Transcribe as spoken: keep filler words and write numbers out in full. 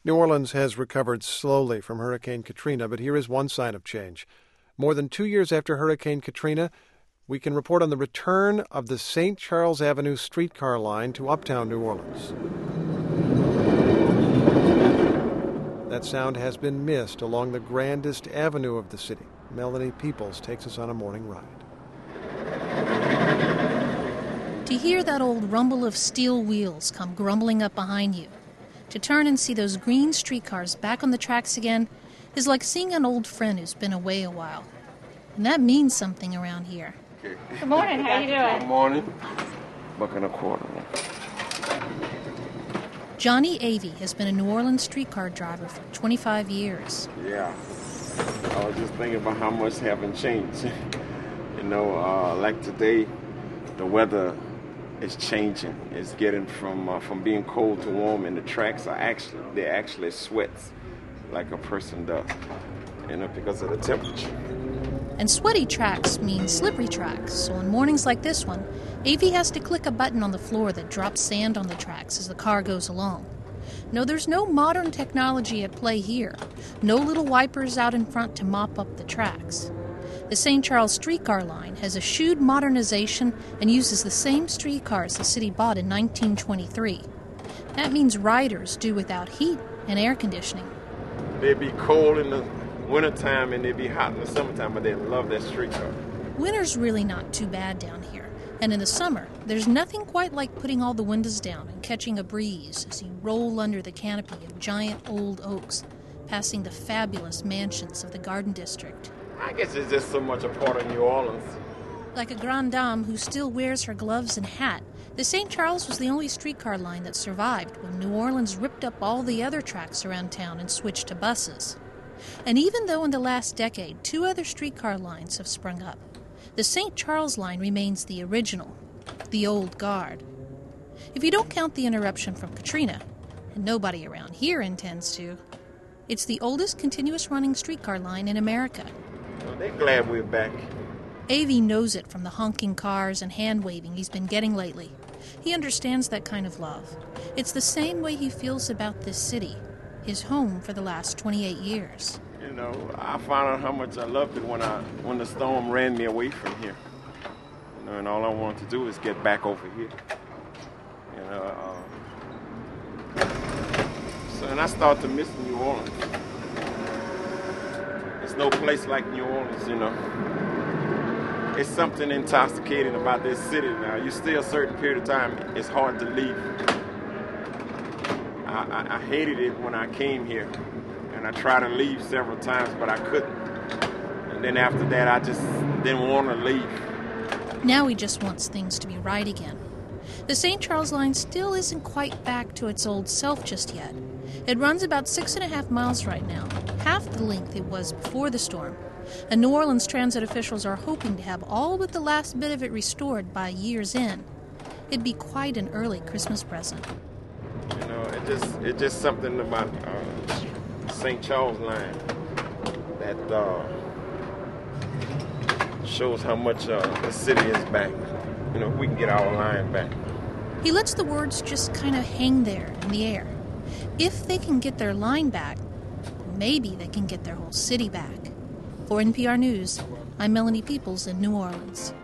New Orleans has recovered slowly from Hurricane Katrina, but here is one sign of change. More than two years after Hurricane Katrina, we can report on the return of the Saint Charles Avenue streetcar line to uptown New Orleans. That sound has been missed along the grandest avenue of the city. Melanie Peoples takes us on a morning ride. To hear that old rumble of steel wheels come grumbling up behind you, to turn and see those green streetcars back on the tracks again, is like seeing an old friend who's been away a while. And that means something around here. Okay. Good morning. How you doing? Good morning. Buck and a quarter. Johnny Avey has been a New Orleans streetcar driver for twenty-five years. Yeah. I was just thinking about how much haven't changed. You know, uh, like today, the weather is changing. It's getting from uh, from being cold to warm, and the tracks are actually they actually sweat like a person does, you know, because of the temperature. And sweaty tracks mean slippery tracks, so on mornings like this one, Avey has to click a button on the floor that drops sand on the tracks as the car goes along. No, there's no modern technology at play here. No little wipers out in front to mop up the tracks. The Saint Charles streetcar line has eschewed modernization and uses the same streetcars the city bought in nineteen twenty-three. That means riders do without heat and air conditioning. They'd be cold in the wintertime and they'd be hot in the summertime, but they love that streetcar. Winter's really not too bad down here. And in the summer, there's nothing quite like putting all the windows down and catching a breeze as you roll under the canopy of giant old oaks, passing the fabulous mansions of the Garden District. I guess it's just so much a part of New Orleans. Like a grande dame who still wears her gloves and hat, the Saint Charles was the only streetcar line that survived when New Orleans ripped up all the other tracks around town and switched to buses. And even though in the last decade two other streetcar lines have sprung up, the Saint Charles line remains the original, the old guard. If you don't count the interruption from Katrina, and nobody around here intends to, it's the oldest continuous running streetcar line in America. Well, they're glad we're back. Avey knows it from the honking cars and hand-waving he's been getting lately. He understands that kind of love. It's the same way he feels about this city, his home for the last twenty-eight years. You know, I found out how much I loved it when I when the storm ran me away from here. You know, and all I wanted to do is get back over here. You know, uh, so and I started to miss New Orleans. There's no place like New Orleans, you know. It's something intoxicating about this city now. You stay a certain period of time, it's hard to leave. I, I, I hated it when I came here. And I tried to leave several times, but I couldn't. And then after that, I just didn't want to leave. Now he just wants things to be right again. The Saint Charles line still isn't quite back to its old self just yet. It runs about six and a half miles right now, half the length it was before the storm. And New Orleans transit officials are hoping to have all but the last bit of it restored by year's end. It'd be quite an early Christmas present. You know, it just it's just something about uh, Saint Charles line that uh, shows how much uh, the city is back. You know, we can get our line back. He lets the words just kind of hang there in the air. If they can get their line back, maybe they can get their whole city back. For N P R News, I'm Melanie Peoples in New Orleans.